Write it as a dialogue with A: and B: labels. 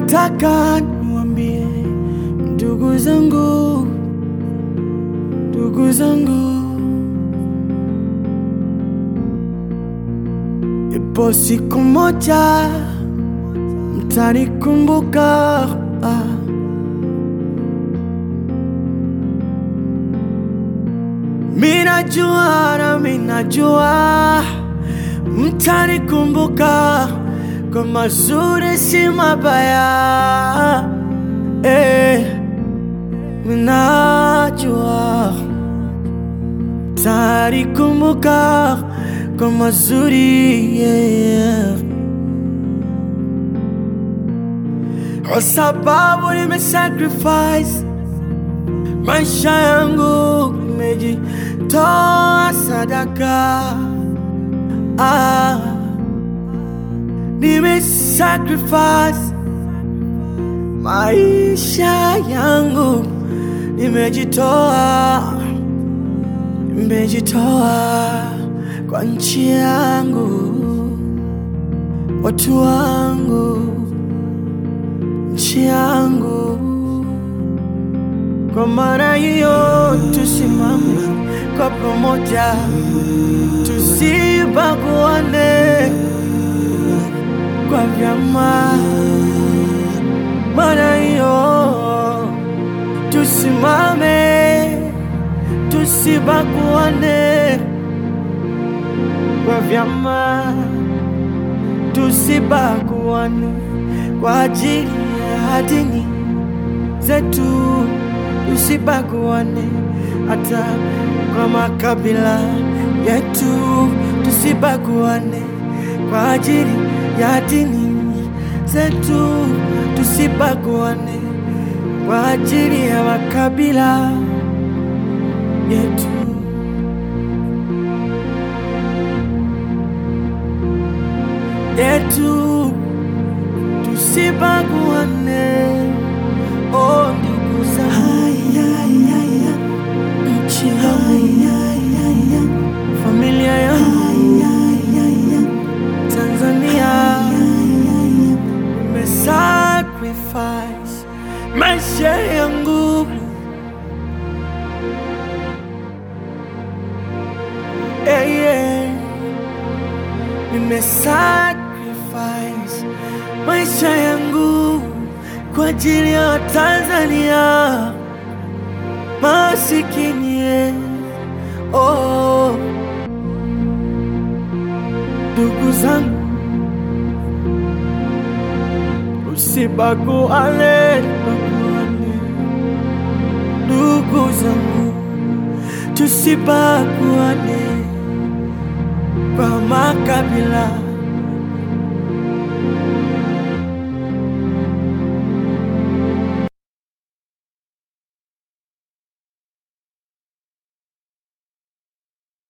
A: Nataka niwaambie ndugu zangu, ipo siku moja mtanikumbuka. Minajua mtanikumbuka kwa mazuri si mabaya. Minajua mtanikumbuka kwa mazuri, kwa sababu nimesacrifice maisha yangu, nimejitoa sadaka. Nimesacrifice maisha yangu, nimejitoa kwa nchi yangu, watu wangu, nchi yangu. Kwa maana hiyo tusimame kwa pamoja, tusibaguane kwa vyama. Maana hiyo tusimame, tusibaguane kwa vyama, tusibaguane kwa ajili ya dini zetu, tusibaguane hata kwa makabila yetu, tusibaguane kwa ajili ya dini zetu, tusibaguane kwa ajili ya makabila yetu. Tusibaguane, ndugu zangu, nchi yangu, familia yangu, Tanzania. Nimesacrifice maisha yangu, nimesacrifice maisha yangu kwa ajili ya Tanzania masikini. Ndugu zangu, usibaguane. Ndugu zangu, tusibaguane kwa makabila.